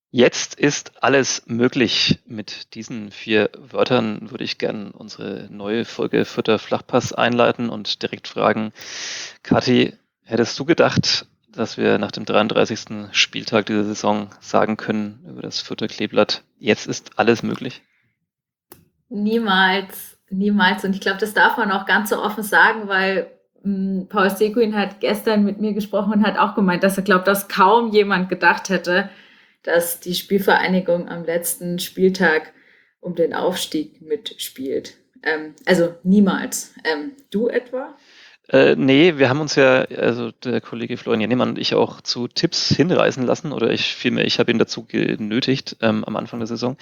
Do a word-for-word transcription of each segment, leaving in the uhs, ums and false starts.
Jetzt ist alles möglich. Mit diesen vier Wörtern würde ich gern unsere neue Folge Vierter Flachpass einleiten und direkt fragen, Kathi, hättest du gedacht, dass wir nach dem dreiunddreißigsten Spieltag dieser Saison sagen können über das Fürther Kleeblatt, jetzt ist alles möglich? Niemals, niemals. Und ich glaube, das darf man auch ganz so offen sagen, weil mh, Paul Seguin hat gestern mit mir gesprochen und hat auch gemeint, dass er glaubt, dass kaum jemand gedacht hätte, dass die Spielvereinigung am letzten Spieltag um den Aufstieg mitspielt. Ähm, also niemals. Ähm, du etwa? Äh, nee, wir haben uns ja, also der Kollege Florian Jehnemann und ich auch zu Tipps hinreißen lassen oder ich vielmehr, ich habe ihn dazu genötigt ähm, am Anfang der Saison.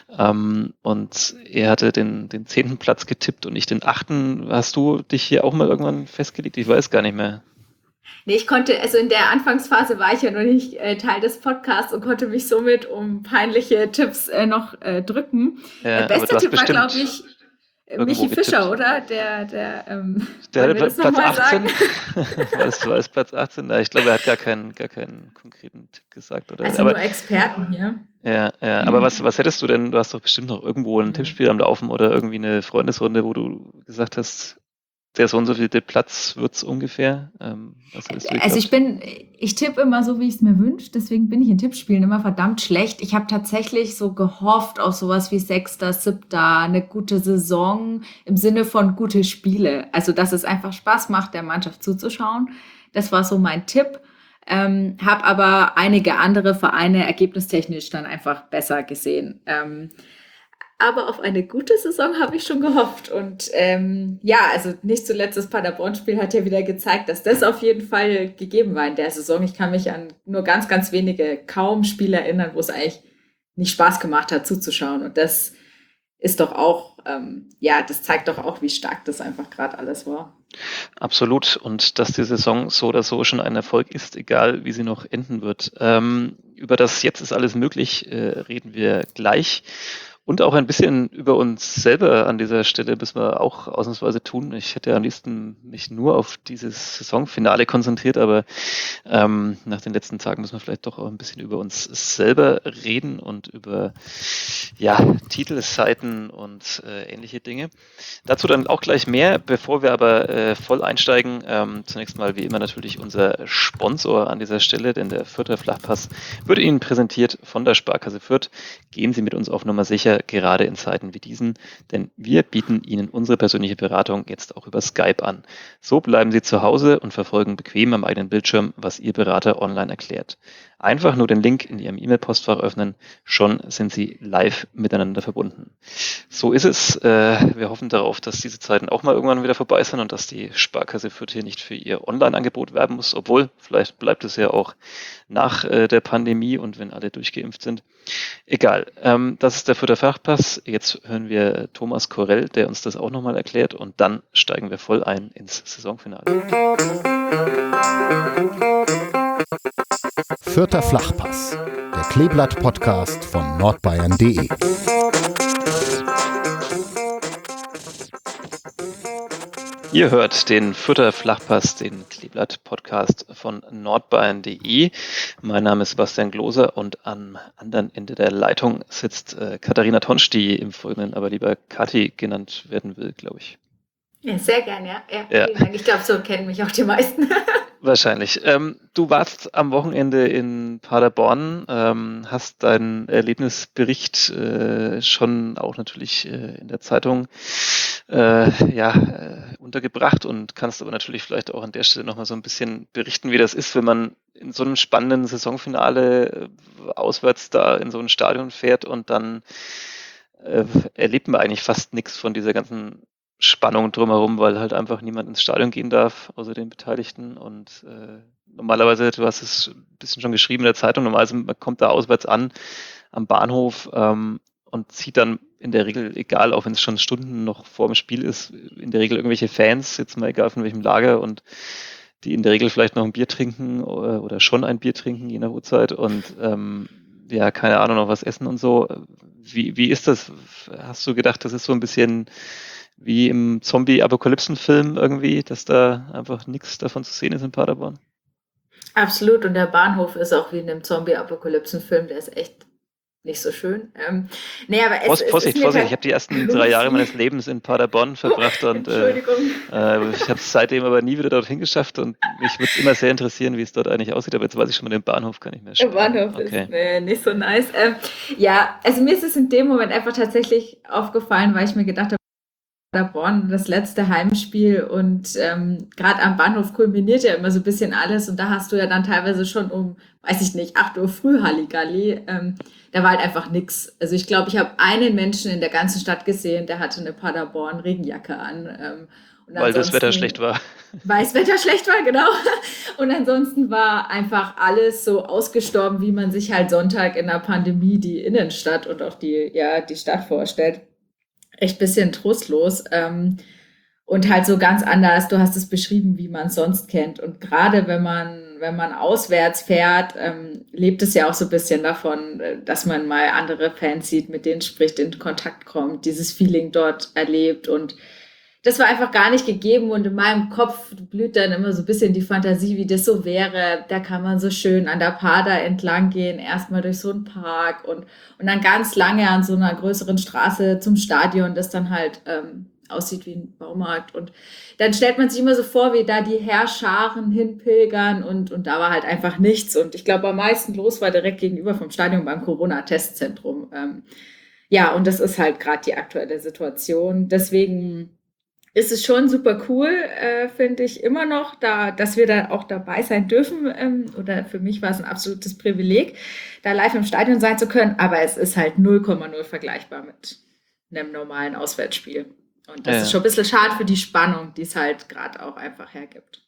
Ähm, und er hatte den, den zehnten Platz getippt und ich den achten. Hast du dich hier auch mal irgendwann festgelegt? Ich weiß gar nicht mehr. Nee, ich konnte, also in der Anfangsphase war ich ja noch nicht äh, Teil des Podcasts und konnte mich somit um peinliche Tipps äh, noch äh, drücken. Äh, Ja, aber du bester hast Tipp war, glaube bestimmt ich, äh, irgendwo Michi Fischer, getippt. oder? Der, der, ähm, Der wollen hatte wir Pla- das Platz nochmal sagen? achtzehn. War das, war das Platz achtzehn? Na, ich glaube, er hat gar keinen, gar keinen konkreten Tipp gesagt, oder? Also Aber nur Experten hier. ja, ja, aber was, was hättest du denn? Du hast doch bestimmt noch irgendwo ein Tippspiel am Laufen oder irgendwie eine Freundesrunde, wo du gesagt hast, der so und so viel Platz wird's ungefähr. Ähm, was hättest du Also ich geglaubt? bin, ich tippe immer so, wie ich es mir wünsche, deswegen bin ich in Tippspielen immer verdammt schlecht. Ich habe tatsächlich so gehofft auf sowas wie Sechster, Siebter, eine gute Saison im Sinne von gute Spiele. Also dass es einfach Spaß macht, der Mannschaft zuzuschauen. Das war so mein Tipp. Ähm, habe aber einige andere Vereine ergebnistechnisch dann einfach besser gesehen. Ähm, aber auf eine gute Saison habe ich schon gehofft. Und ähm, ja, also nicht zuletzt das Paderborn-Spiel hat ja wieder gezeigt, dass das auf jeden Fall gegeben war in der Saison. Ich kann mich an nur ganz, ganz wenige, kaum Spiele erinnern, wo es eigentlich nicht Spaß gemacht hat zuzuschauen. Und das ist doch auch, ähm, ja, das zeigt doch auch, wie stark das einfach gerade alles war. Absolut. Und dass die Saison so oder so schon ein Erfolg ist, egal wie sie noch enden wird. Ähm, über das Jetzt ist alles möglich, äh, reden wir gleich. Und auch ein bisschen über uns selber an dieser Stelle müssen wir auch ausnahmsweise tun. Ich hätte am liebsten mich nur auf dieses Saisonfinale konzentriert, aber ähm, nach den letzten Tagen müssen wir vielleicht doch auch ein bisschen über uns selber reden und über ja, Titelseiten und äh, ähnliche Dinge. Dazu dann auch gleich mehr, bevor wir aber äh, voll einsteigen. Ähm, zunächst mal wie immer natürlich unser Sponsor an dieser Stelle, denn der Fürther Flachpass wird Ihnen präsentiert von der Sparkasse Fürth. Gehen Sie mit uns auf Nummer sicher, gerade in Zeiten wie diesen, denn wir bieten Ihnen unsere persönliche Beratung jetzt auch über Skype an. So bleiben Sie zu Hause und verfolgen bequem am eigenen Bildschirm, was Ihr Berater online erklärt. Einfach nur den Link in Ihrem E-Mail-Postfach öffnen, schon sind Sie live miteinander verbunden. So ist es. Äh, wir hoffen darauf, dass diese Zeiten auch mal irgendwann wieder vorbei sind und dass die Sparkasse Fürth hier nicht für ihr Online-Angebot werben muss, obwohl vielleicht bleibt es ja auch nach äh, der Pandemie und wenn alle durchgeimpft sind. Egal. Ähm, das ist der Fürther Fachpass. Jetzt hören wir Thomas Korell, der uns das auch nochmal erklärt und dann steigen wir voll ein ins Saisonfinale. Vierter Flachpass, der Kleeblatt-Podcast von nordbayern punkt de. Ihr hört den Fürther Flachpass, den Kleeblatt-Podcast von nordbayern punkt de. Mein Name ist Sebastian Gloser und am anderen Ende der Leitung sitzt äh, Katharina Tonsch, die im Folgenden aber lieber Kathi genannt werden will, glaube ich. Ja, sehr gerne, ja. Ja, Ja, vielen Dank. Ich glaube, so kennen mich auch die meisten. wahrscheinlich. Ähm, du warst am Wochenende in Paderborn, ähm, hast deinen Erlebnisbericht äh, schon auch natürlich äh, in der Zeitung äh, ja, äh, untergebracht und kannst aber natürlich vielleicht auch an der Stelle nochmal so ein bisschen berichten, wie das ist, wenn man in so einem spannenden Saisonfinale äh, auswärts da in so ein Stadion fährt und dann äh, erlebt man eigentlich fast nichts von dieser ganzen Spannung drumherum, weil halt einfach niemand ins Stadion gehen darf, außer den Beteiligten. Und äh, normalerweise, du hast es ein bisschen schon geschrieben in der Zeitung, normalerweise man kommt da auswärts an am Bahnhof ähm, und sieht dann in der Regel, egal, auch wenn es schon Stunden noch vor dem Spiel ist, in der Regel irgendwelche Fans, jetzt mal egal von welchem Lager und die in der Regel vielleicht noch ein Bier trinken oder, oder schon ein Bier trinken, je nach Uhrzeit und ähm, ja, keine Ahnung, noch was essen und so. Wie, wie ist das? Hast du gedacht, das ist so ein bisschen wie im Zombie-Apokalypsen-Film irgendwie, dass da einfach nichts davon zu sehen ist in Paderborn? Absolut. Und der Bahnhof ist auch wie in einem Zombie-Apokalypsen-Film. Der ist echt nicht so schön. Ähm, nee, aber es, Vorsicht, es ist Vorsicht, mir Vorsicht. Ich habe die ersten drei Jahre meines tatsächlich... Lebens in Paderborn verbracht und äh, Entschuldigung. äh, ich habe es seitdem aber nie wieder dorthin geschafft und mich würde es immer sehr interessieren, wie es dort eigentlich aussieht, aber jetzt weiß ich schon mal, den Bahnhof kann ich mir Der sparen. Bahnhof ist Okay. nee, nicht so nice. Ähm, ja, also mir ist es in dem Moment einfach tatsächlich aufgefallen, weil ich mir gedacht habe, Paderborn, das letzte Heimspiel und ähm, gerade am Bahnhof kulminiert ja immer so ein bisschen alles und da hast du ja dann teilweise schon um, weiß ich nicht, acht Uhr früh Halligalli. Ähm, da war halt einfach nix. Also ich glaube, ich habe einen Menschen in der ganzen Stadt gesehen, der hatte eine Paderborn-Regenjacke an. Ähm, und Weil das Wetter ansonsten, schlecht war. weil das Wetter schlecht war, genau. Und ansonsten war einfach alles so ausgestorben, wie man sich halt Sonntag in der Pandemie die Innenstadt und auch die, ja, die Stadt vorstellt. Echt bisschen trostlos. Ähm, und halt so ganz anders. Du hast es beschrieben, wie man es sonst kennt. Und gerade wenn man, wenn man auswärts fährt, ähm, lebt es ja auch so ein bisschen davon, äh, dass man mal andere Fans sieht, mit denen spricht, in Kontakt kommt, dieses Feeling dort erlebt. Und das war einfach gar nicht gegeben. Und in meinem Kopf blüht dann immer so ein bisschen die Fantasie, wie das so wäre. Da kann man so schön an der Pader entlang gehen, erstmal durch so einen Park und, und dann ganz lange an so einer größeren Straße zum Stadion, das dann halt ähm, aussieht wie ein Baumarkt. Und dann stellt man sich immer so vor, wie da die Heerscharen hinpilgern und, und da war halt einfach nichts. Und ich glaube, am meisten los war direkt gegenüber vom Stadion beim Corona-Testzentrum. Ähm, ja, und das ist halt gerade die aktuelle Situation. Deswegen ist es schon super cool, äh, finde ich immer noch, da, dass wir da auch dabei sein dürfen. Ähm, oder für mich war es ein absolutes Privileg, da live im Stadion sein zu können. Aber es ist halt null Komma null vergleichbar mit einem normalen Auswärtsspiel. Und das ist Ja. schon ein bisschen schade für die Spannung, die es halt gerade auch einfach hergibt.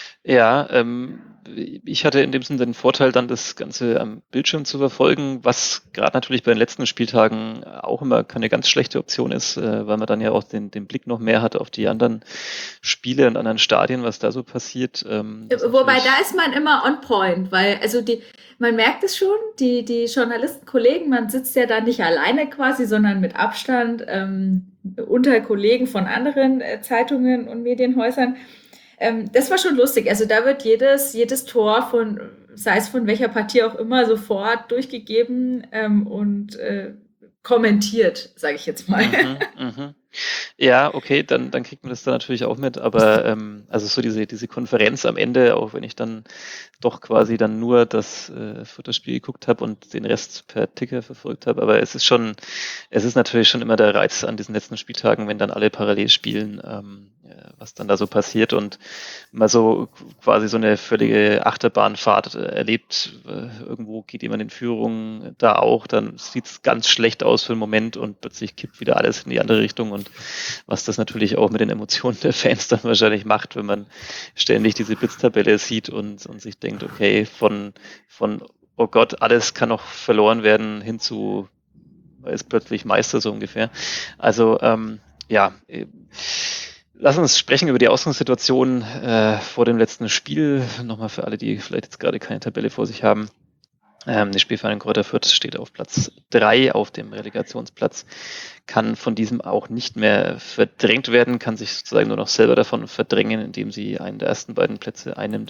Ja, ähm, ich hatte in dem Sinne den Vorteil, dann das Ganze am Bildschirm zu verfolgen, was gerade natürlich bei den letzten Spieltagen auch immer keine ganz schlechte Option ist, äh, weil man dann ja auch den, den Blick noch mehr hat auf die anderen Spiele und anderen Stadien, was da so passiert. Ähm, das ist Wobei, natürlich- da ist man immer on point, weil also die, man merkt es schon, die, die Journalisten, Kollegen, man sitzt ja da nicht alleine quasi, sondern mit Abstand ähm, unter Kollegen von anderen äh, Zeitungen und Medienhäusern. Ähm, das war schon lustig. Also da wird jedes, jedes Tor von, sei es von welcher Partie auch immer, sofort durchgegeben ähm, und äh, kommentiert, sage ich jetzt mal. Mhm, mhm. Ja, okay, dann, dann kriegt man das dann natürlich auch mit, aber ähm, also so diese, diese Konferenz am Ende, auch wenn ich dann doch quasi dann nur das äh, Futterspiel geguckt habe und den Rest per Ticker verfolgt habe, aber es ist schon, es ist natürlich schon immer der Reiz an diesen letzten Spieltagen, wenn dann alle parallel spielen, ähm, äh, was dann da so passiert und mal so quasi so eine völlige Achterbahnfahrt äh, erlebt, äh, irgendwo geht jemand in Führung, da auch, dann sieht es ganz schlecht aus für einen Moment und plötzlich kippt wieder alles in die andere Richtung und was das natürlich auch mit den Emotionen der Fans dann wahrscheinlich macht, wenn man ständig diese Blitztabelle sieht und, und sich denkt, okay, von, von, oh Gott, alles kann noch verloren werden, hin zu, man ist plötzlich Meister so ungefähr. Also, ähm, ja, äh, lass uns sprechen über die Ausgangssituation äh, vor dem letzten Spiel. Nochmal für alle, die vielleicht jetzt gerade keine Tabelle vor sich haben. Ähm, der Spielverein Kräuter Fürth steht auf Platz drei auf dem Relegationsplatz, kann von diesem auch nicht mehr verdrängt werden, kann sich sozusagen nur noch selber davon verdrängen, indem sie einen der ersten beiden Plätze einnimmt.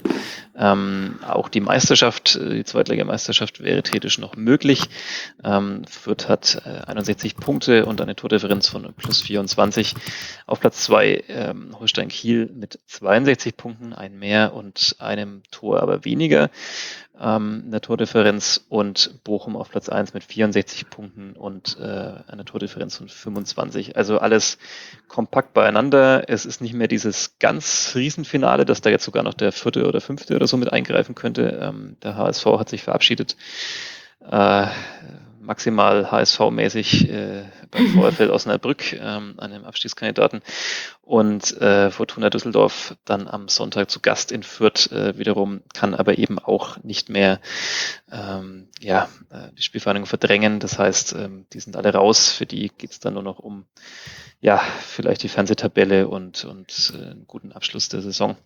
Ähm, auch die Meisterschaft, die Zweitligameisterschaft wäre theoretisch noch möglich. Ähm, Fürth hat äh, einundsechzig Punkte und eine Tordifferenz von plus vierundzwanzig. Auf Platz zwei ähm, Holstein Kiel mit zweiundsechzig Punkten, ein mehr und einem Tor aber weniger ähm, in der Tordifferenz und Bochum auf Platz eins mit vierundsechzig Punkten und äh, einer Tordifferenz von fünfundzwanzig. Also alles kompakt beieinander. Es ist nicht mehr dieses ganz Riesenfinale, dass da jetzt sogar noch der vierte oder fünfte oder so mit eingreifen könnte. Ähm, der H S V hat sich verabschiedet. Äh, maximal H S V-mäßig äh, beim VfL Osnabrück, ähm, einem Abstiegskandidaten. Und äh, Fortuna Düsseldorf dann am Sonntag zu Gast in Fürth äh, wiederum, kann aber eben auch nicht mehr ähm, ja, äh, die Spielvereinigung verdrängen. Das heißt, ähm, die sind alle raus. Für die geht es dann nur noch um ja, vielleicht die Fernsehtabelle und, und äh, einen guten Abschluss der Saison.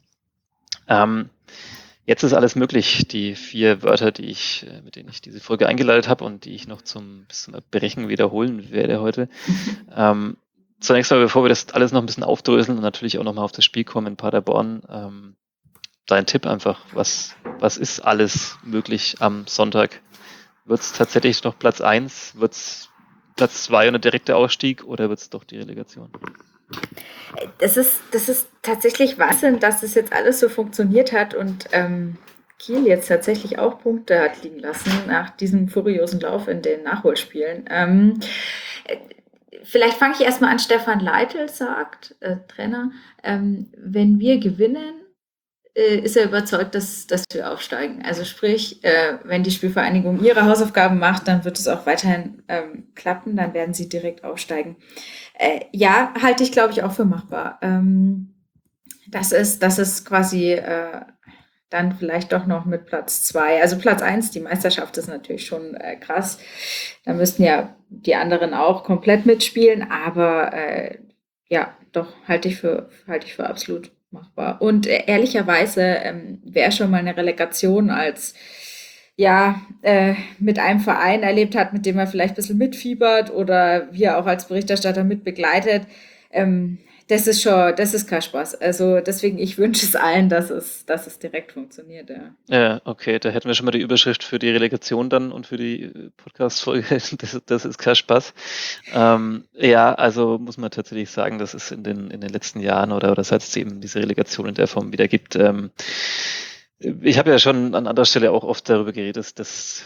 Ähm, Jetzt ist alles möglich. Die vier Wörter, die ich, mit denen ich diese Folge eingeleitet habe und die ich noch zum, bis zum Brechen wiederholen werde heute. ähm, zunächst mal, bevor wir das alles noch ein bisschen aufdröseln und natürlich auch nochmal auf das Spiel kommen in Paderborn, ähm, dein Tipp einfach, was, was ist alles möglich am Sonntag Wird es tatsächlich noch Platz eins? Wird es Platz zwei und ein direkter Ausstieg oder wird es doch die Relegation? Das ist, das ist tatsächlich Wahnsinn, dass das jetzt alles so funktioniert hat und ähm, Kiel jetzt tatsächlich auch Punkte hat liegen lassen nach diesem furiosen Lauf in den Nachholspielen. Ähm, äh, vielleicht fange ich erstmal an, Stefan Leitl sagt, äh, Trainer, ähm, wenn wir gewinnen, äh, ist er überzeugt, dass, dass wir aufsteigen. Also sprich, äh, wenn die Spielvereinigung ihre Hausaufgaben macht, dann wird es auch weiterhin ähm, klappen, dann werden sie direkt aufsteigen. Äh, ja, halte ich, glaube ich, auch für machbar. Ähm, das ist, das ist quasi äh, dann vielleicht doch noch mit Platz zwei. Also Platz eins, die Meisterschaft ist natürlich schon äh, krass. Da müssten ja die anderen auch komplett mitspielen, aber äh, ja, doch, halte ich für, halte ich für absolut machbar. Und äh, ehrlicherweise, ähm, wer schon mal eine Relegation als ja, äh, mit einem Verein erlebt hat, mit dem er vielleicht ein bisschen mitfiebert oder wir auch als Berichterstatter mit begleitet, ähm, das ist schon, das ist kein Spaß. Also deswegen, ich wünsche es allen, dass es, dass es direkt funktioniert, ja. Ja, okay, da hätten wir schon mal die Überschrift für die Relegation dann und für die Podcast-Folge. Das, das ist kein Spaß. Ähm, ja, also muss man tatsächlich sagen, das ist in den, in den letzten Jahren oder, oder seit es eben diese Relegation in der Form wieder gibt. Ähm, ich habe ja schon an anderer Stelle auch oft darüber geredet, dass, dass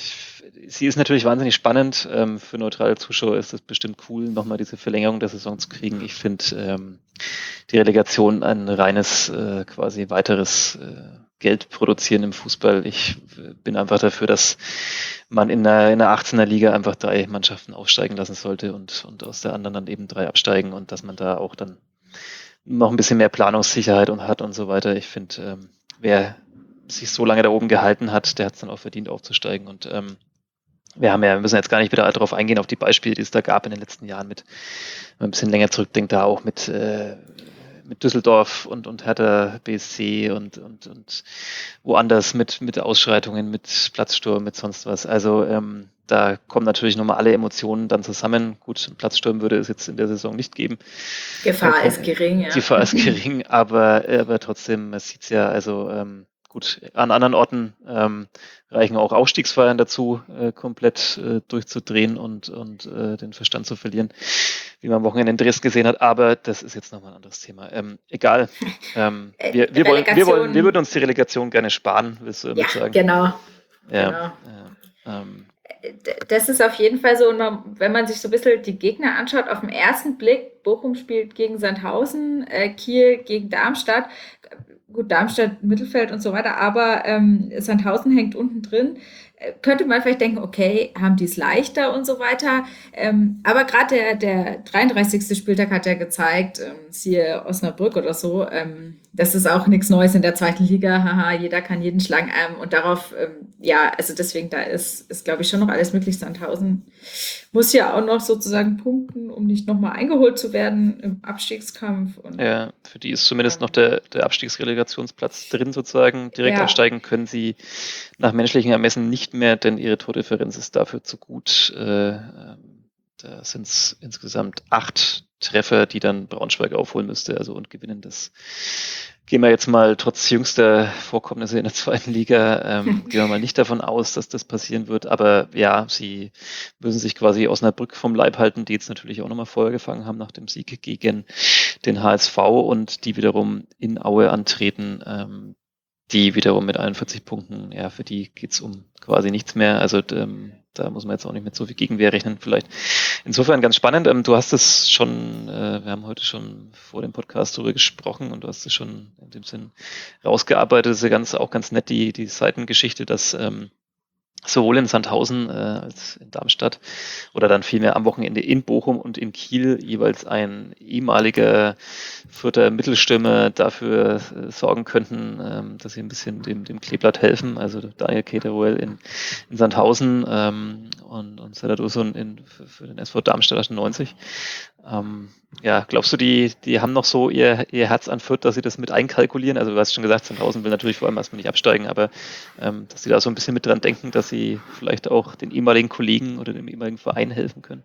sie ist natürlich wahnsinnig spannend. Ähm, für neutrale Zuschauer ist es bestimmt cool, nochmal diese Verlängerung der Saison zu kriegen. Ich finde ähm, die Relegation ein reines, äh, quasi weiteres äh, Geld produzieren im Fußball. Ich äh, bin einfach dafür, dass man in der, in der achtzehner Liga einfach drei Mannschaften aufsteigen lassen sollte und, und aus der anderen dann eben drei absteigen und dass man da auch dann noch ein bisschen mehr Planungssicherheit und hat und so weiter. Ich finde, ähm, wer sich so lange da oben gehalten hat, der hat es dann auch verdient aufzusteigen und ähm, wir haben ja, wir müssen jetzt gar nicht wieder darauf eingehen, auf die Beispiele, die es da gab in den letzten Jahren mit, wenn man ein bisschen länger zurückdenkt, da auch mit, äh, mit Düsseldorf und, und Hertha B S C und, und, und woanders mit, mit Ausschreitungen, mit Platzsturm, mit sonst was. Also ähm, da kommen natürlich nochmal alle Emotionen dann zusammen. Gut, einen Platzsturm würde es jetzt in der Saison nicht geben. Gefahr ist gering, ja. Gefahr ist gering, aber, aber trotzdem, man sieht es ja, also ähm, gut, an anderen Orten ähm, reichen auch Aufstiegsfeiern dazu, äh, komplett äh, durchzudrehen und, und äh, den Verstand zu verlieren, wie man am Wochenende in Dresden gesehen hat. Aber das ist jetzt nochmal ein anderes Thema. Ähm, egal. Ähm, wir, wir, wollen, wir, wollen, wir würden uns die Relegation gerne sparen, willst du damit ja, sagen? Genau. Ja, genau. Ja, ähm, Das ist auf jeden Fall so, wenn man sich so ein bisschen die Gegner anschaut, auf den ersten Blick, Bochum spielt gegen Sandhausen, äh, Kiel gegen Darmstadt, gut, Darmstadt, Mittelfeld und so weiter, aber ähm, Sandhausen hängt unten drin. Äh, könnte man vielleicht denken, okay, haben die es leichter und so weiter. Ähm, aber gerade der, der dreiunddreißigste Spieltag hat ja gezeigt, ähm, siehe Osnabrück oder so, ähm, das ist auch nichts Neues in der zweiten Liga. Haha, jeder kann jeden schlagen. Ähm, und darauf, ähm, ja, also deswegen, da ist, ist glaube ich, schon noch alles möglich. Sandhausen muss ja auch noch sozusagen punkten, um nicht nochmal eingeholt zu werden im Abstiegskampf. Und, ja, für die ist zumindest noch der, der Abstiegsrelegationsplatz drin sozusagen. Direkt Ja. absteigen können sie nach menschlichen Ermessen nicht mehr, denn ihre Tordifferenz ist dafür zu gut. Äh, ähm, da sind es insgesamt acht Treffer, die dann Braunschweig aufholen müsste, also und gewinnen. Das gehen wir jetzt mal trotz jüngster Vorkommnisse in der zweiten Liga, ähm, gehen wir mal nicht davon aus, dass das passieren wird. Aber ja, sie müssen sich quasi Osnabrück vom Leib halten, die jetzt natürlich auch nochmal Feuer gefangen haben nach dem Sieg gegen den H S V und die wiederum in Aue antreten, ähm, die wiederum mit einundvierzig Punkten, ja, für die geht's um quasi nichts mehr. Also ähm, da muss man jetzt auch nicht mit so viel Gegenwehr rechnen vielleicht. Insofern ganz spannend. Ähm, du hast es schon, äh, wir haben heute schon vor dem Podcast darüber gesprochen und du hast es schon in dem Sinn rausgearbeitet. Das ist ja ganz, auch ganz nett, die, die Seitengeschichte, dass ähm, sowohl in Sandhausen äh, als in Darmstadt oder dann vielmehr am Wochenende in Bochum und in Kiel jeweils ein ehemaliger vierter Mittelstürmer dafür äh, sorgen könnten, ähm, dass sie ein bisschen dem, dem Kleeblatt helfen. Also Daniel Keteruel in, in Sandhausen ähm, und, und Serdar in für, für den S V Darmstadt achtundneunzig. Ähm, ja, glaubst du, die, die haben noch so ihr, ihr Herz an Fürth, dass sie das mit einkalkulieren? Also du hast schon gesagt, Sandhausen will natürlich vor allem erstmal nicht absteigen, aber ähm, dass sie da so ein bisschen mit dran denken, dass sie vielleicht auch den ehemaligen Kollegen oder dem ehemaligen Verein helfen können.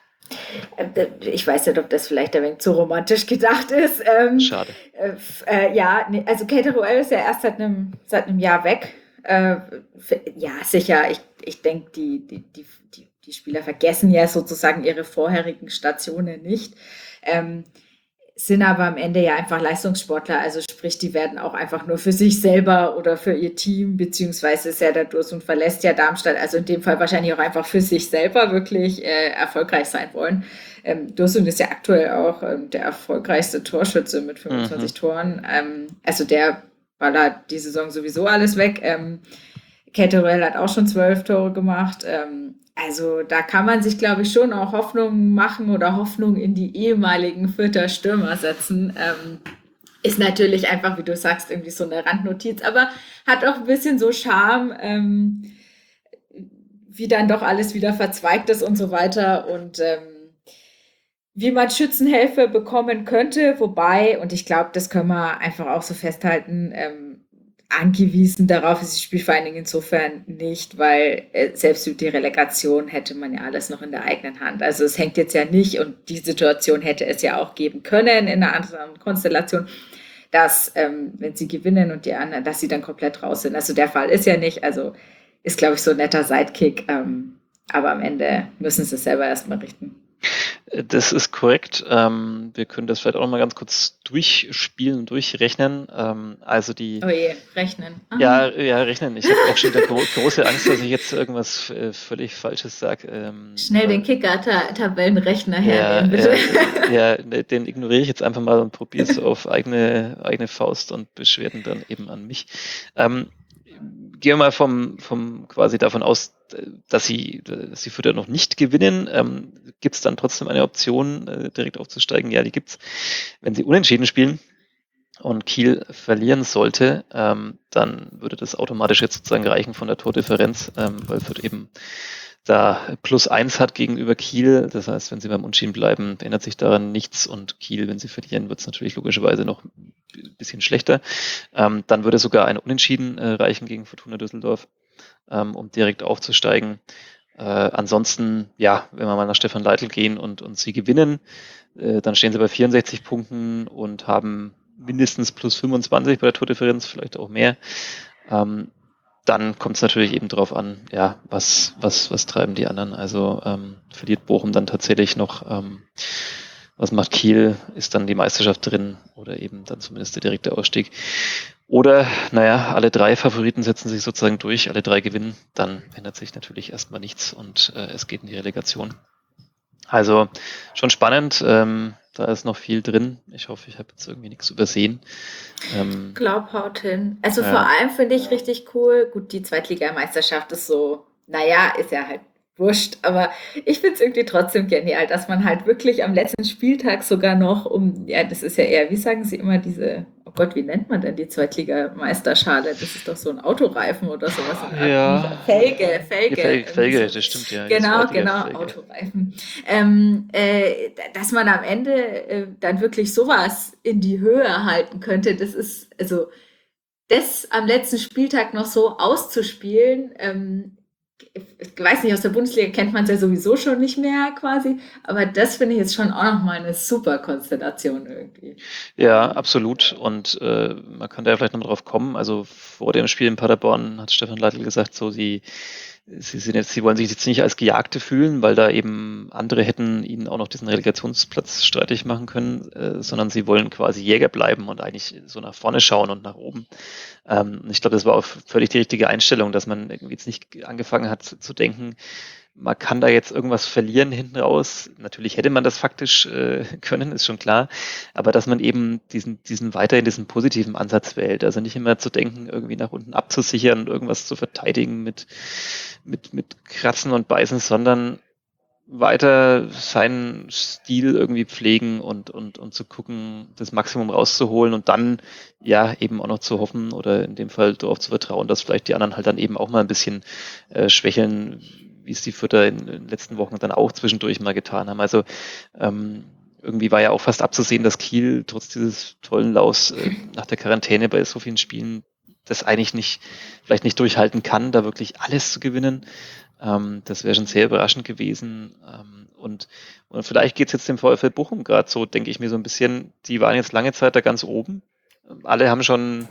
Ich weiß nicht, ob das vielleicht ein wenig zu romantisch gedacht ist. Ähm, Schade. Äh, äh, ja, nee, also Keteruel ist ja erst seit einem, seit einem Jahr weg. Äh, f- ja, sicher. Ich, ich denke, die, die, die, die, die Spieler vergessen ja sozusagen ihre vorherigen Stationen nicht. Ähm, Sind aber am Ende ja einfach Leistungssportler, also sprich, die werden auch einfach nur für sich selber oder für ihr Team, beziehungsweise ist ja der Dursun verlässt ja Darmstadt, also in dem Fall wahrscheinlich auch einfach für sich selber wirklich äh, erfolgreich sein wollen. Ähm, Dursun ist ja aktuell auch ähm, der erfolgreichste Torschütze mit Mhm. fünfundzwanzig Toren. Ähm, also der ballert die Saison sowieso alles weg. Ähm, Caterwell hat auch schon zwölf Tore gemacht. Ähm, also da kann man sich, glaube ich, schon auch Hoffnung machen oder Hoffnung in die ehemaligen Fürther Stürmer setzen. Ähm, ist natürlich einfach, wie du sagst, irgendwie so eine Randnotiz, aber hat auch ein bisschen so Charme, ähm, wie dann doch alles wieder verzweigt ist und so weiter. Und ähm, wie man Schützenhilfe bekommen könnte, wobei, und ich glaube, das können wir einfach auch so festhalten, ähm, angewiesen darauf ist die Spielvereinigung insofern nicht, weil äh, selbst die Relegation hätte man ja alles noch in der eigenen Hand. Also es hängt jetzt ja nicht, und die Situation hätte es ja auch geben können in einer anderen Konstellation, dass ähm, wenn sie gewinnen und die anderen, dass sie dann komplett raus sind. Also der Fall ist ja nicht, also ist, glaube ich, so ein netter Sidekick, ähm, aber am Ende müssen sie es selber erstmal richten. Das ist korrekt. Ähm, wir können das vielleicht auch noch mal ganz kurz durchspielen, durchrechnen. Ähm, also die, Oh je, rechnen. ja, Ah. ja, rechnen. Ich habe auch schon wieder gro große Angst, dass ich jetzt irgendwas äh, völlig Falsches sage. Ähm, Schnell den weil, Kicker-Tabellenrechner ja, hernehmen, bitte. ja, ja, ne, den ignoriere ich jetzt einfach mal und probiere es auf eigene, eigene Faust und Beschwerden dann eben an mich. Ähm, Gehen wir mal vom, vom quasi davon aus, dass sie, dass sie Fürther noch nicht gewinnen. Ähm, gibt es dann trotzdem eine Option, äh, direkt aufzusteigen? Ja, die gibt's. Wenn sie unentschieden spielen und Kiel verlieren sollte, ähm, dann würde das automatisch jetzt sozusagen reichen von der Tordifferenz, ähm, weil Fürth eben da plus eins hat gegenüber Kiel. Das heißt, wenn sie beim Unentschieden bleiben, ändert sich daran nichts, und Kiel, wenn sie verlieren, wird es natürlich logischerweise noch ein bisschen schlechter. Ähm, dann würde sogar ein Unentschieden äh, reichen gegen Fortuna Düsseldorf, ähm, um direkt aufzusteigen. Äh, ansonsten, ja, wenn wir mal nach Stefan Leitl gehen und, und sie gewinnen, äh, dann stehen sie bei vierundsechzig Punkten und haben mindestens plus fünfundzwanzig bei der Tordifferenz, vielleicht auch mehr. Ähm, dann kommt es natürlich eben darauf an, ja, was, was, was treiben die anderen. Also ähm, verliert Bochum dann tatsächlich noch, ähm, was macht Kiel, ist dann die Meisterschaft drin oder eben dann zumindest der direkte Ausstieg. Oder, naja, alle drei Favoriten setzen sich sozusagen durch, alle drei gewinnen, dann ändert sich natürlich erstmal nichts und äh, es geht in die Relegation. Also schon spannend, ähm, da ist noch viel drin. Ich hoffe, ich habe jetzt irgendwie nichts übersehen. Ähm, Glaub, haut hin. Also vor ja, allem finde ich richtig cool, gut, die Zweitligameisterschaft ist so, naja, ist ja halt wurscht, aber ich finde es irgendwie trotzdem genial, dass man halt wirklich am letzten Spieltag sogar noch um, ja, das ist ja eher, wie sagen Sie immer, diese, oh Gott, wie nennt man denn die Zweitligameisterschale? Das ist doch so ein Autoreifen oder sowas in Art, nicht, ja, Felge, die Felge, Fel irgendwie Felge, so. das stimmt ja, die Genau, genau, Zweitliga-Felge. Autoreifen. Ähm, äh, dass man am Ende äh, dann wirklich sowas in die Höhe halten könnte, das ist, also das am letzten Spieltag noch so auszuspielen, ähm, ich weiß nicht, aus der Bundesliga kennt man es ja sowieso schon nicht mehr quasi, aber das finde ich jetzt schon auch nochmal eine super Konstellation irgendwie. Ja, absolut. Und äh, man kann da ja vielleicht noch drauf kommen. Also vor dem Spiel in Paderborn hat Stefan Leitl gesagt, so sie, sie sind jetzt, sie wollen sich jetzt nicht als Gejagte fühlen, weil da eben andere hätten ihnen auch noch diesen Relegationsplatz streitig machen können, äh, sondern sie wollen quasi Jäger bleiben und eigentlich so nach vorne schauen und nach oben. Ähm, ich glaube, das war auch völlig die richtige Einstellung, dass man irgendwie jetzt nicht angefangen hat zu, zu denken, man kann da jetzt irgendwas verlieren hinten raus. Natürlich hätte man das faktisch äh, können, ist schon klar. Aber dass man eben diesen, diesen weiterhin diesen positiven Ansatz wählt. Also nicht immer zu denken, irgendwie nach unten abzusichern und irgendwas zu verteidigen mit, mit, mit Kratzen und Beißen, sondern weiter seinen Stil irgendwie pflegen und, und, und zu gucken, das Maximum rauszuholen und dann ja eben auch noch zu hoffen oder in dem Fall darauf zu vertrauen, dass vielleicht die anderen halt dann eben auch mal ein bisschen äh, schwächeln, wie es die Fürther in den letzten Wochen dann auch zwischendurch mal getan haben. Also ähm, irgendwie war ja auch fast abzusehen, dass Kiel trotz dieses tollen Laufs äh, nach der Quarantäne bei so vielen Spielen das eigentlich nicht, vielleicht nicht durchhalten kann, da wirklich alles zu gewinnen. Ähm, das wäre schon sehr überraschend gewesen. Ähm, und, und vielleicht geht es jetzt dem VfL Bochum gerade so, denke ich mir so ein bisschen, die waren jetzt lange Zeit da ganz oben. Alle haben schon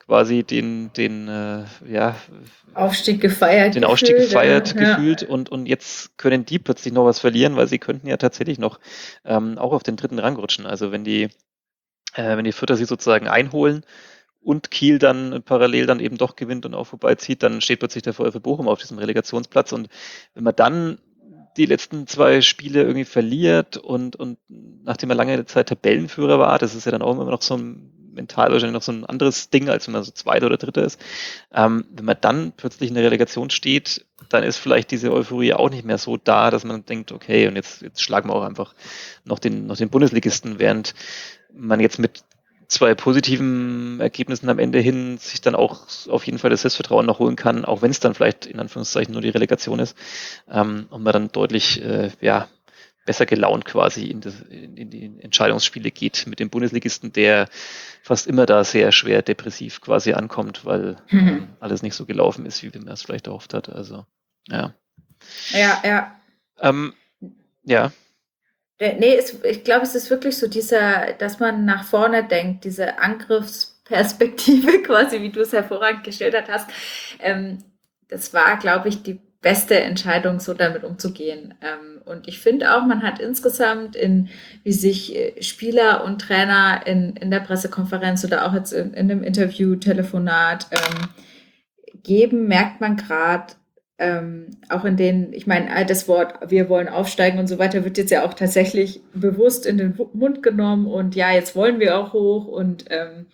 quasi den, den, äh, ja, Aufstieg gefeiert. den Aufstieg gefühlt, gefeiert, ja. Ja. gefühlt und, und jetzt können die plötzlich noch was verlieren, weil sie könnten ja tatsächlich noch ähm, auch auf den dritten Rang rutschen. Also wenn die, äh, wenn die Fürther sie sozusagen einholen und Kiel dann parallel dann eben doch gewinnt und auch vorbeizieht, dann steht plötzlich der VfL Bochum auf diesem Relegationsplatz und wenn man dann die letzten zwei Spiele irgendwie verliert und, und nachdem er lange Zeit Tabellenführer war, das ist ja dann auch immer noch so ein mental wahrscheinlich noch so ein anderes Ding, als wenn man so Zweiter oder Dritter ist. Ähm, wenn man dann plötzlich in der Relegation steht, dann ist vielleicht diese Euphorie auch nicht mehr so da, dass man denkt, okay, und jetzt, jetzt schlagen wir auch einfach noch den, noch den Bundesligisten, während man jetzt mit zwei positiven Ergebnissen am Ende hin sich dann auch auf jeden Fall das Selbstvertrauen noch holen kann, auch wenn es dann vielleicht in Anführungszeichen nur die Relegation ist, ähm, und man dann deutlich äh, ja, besser gelaunt quasi in, das, in, in die Entscheidungsspiele geht mit dem Bundesligisten, der fast immer da sehr schwer depressiv quasi ankommt, weil Mhm. ähm, alles nicht so gelaufen ist, wie man es vielleicht erhofft hat. Also ja. Ja, ja. Ähm, ja. Äh, Nee, es, ich glaube, es ist wirklich so dieser, dass man nach vorne denkt, diese Angriffsperspektive quasi, wie du es hervorragend geschildert hast. Ähm, das war, glaube ich, die beste Entscheidung, so damit umzugehen. Ähm, und ich finde auch, man hat insgesamt in, wie sich äh, Spieler und Trainer in, in der Pressekonferenz oder auch jetzt in, in einem Interview, Telefonat ähm, geben, merkt man gerade, ähm, auch in denen, ich meine, das Wort, wir wollen aufsteigen und so weiter, wird jetzt ja auch tatsächlich bewusst in den Mund genommen und ja, jetzt wollen wir auch hoch und ähm,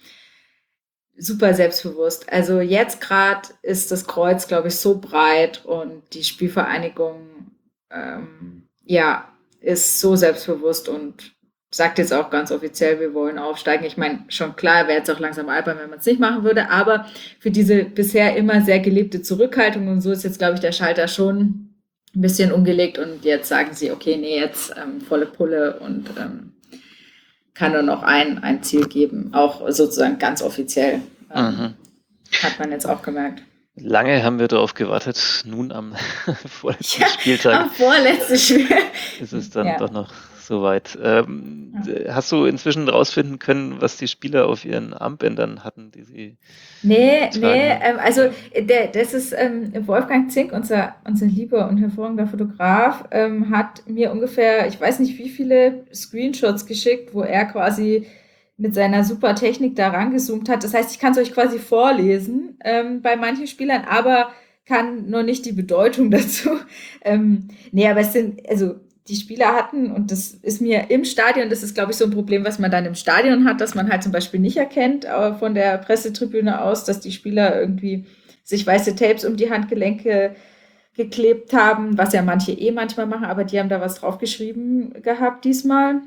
super selbstbewusst. Also jetzt gerade ist das Kreuz, glaube ich, so breit und die Spielvereinigung, ähm, ja, ist so selbstbewusst und sagt jetzt auch ganz offiziell, wir wollen aufsteigen. Ich meine, schon klar, wäre jetzt auch langsam albern, wenn man es nicht machen würde, aber für diese bisher immer sehr gelebte Zurückhaltung und so ist jetzt, glaube ich, der Schalter schon ein bisschen umgelegt und jetzt sagen sie, okay, nee, jetzt ähm, volle Pulle und ähm, kann nur noch ein, ein Ziel geben, auch sozusagen ganz offiziell. Ähm, Mhm. Hat man jetzt auch gemerkt. Lange haben wir darauf gewartet. Nun am vorletzten Ja, Spieltag am vorletzten Spiel. ist es dann Ja. doch noch soweit. Ähm, ja. Hast du inzwischen rausfinden können, was die Spieler auf ihren Armbändern hatten, die sie Nee, tragen? nee, ähm, also der, das ist ähm, Wolfgang Zink, unser, unser lieber und hervorragender Fotograf, ähm, hat mir ungefähr, ich weiß nicht wie viele Screenshots geschickt, wo er quasi mit seiner super Technik da rangezoomt hat. Das heißt, ich kann es euch quasi vorlesen ähm, bei manchen Spielern, aber kann noch nicht die Bedeutung dazu. Ähm, nee, aber es sind, also die Spieler hatten, und das ist mir im Stadion, das ist, glaube ich, so ein Problem, was man dann im Stadion hat, dass man halt zum Beispiel nicht erkennt, aber von der Pressetribüne aus, dass die Spieler irgendwie sich weiße Tapes um die Handgelenke geklebt haben, was ja manche eh manchmal machen, aber die haben da was draufgeschrieben gehabt diesmal.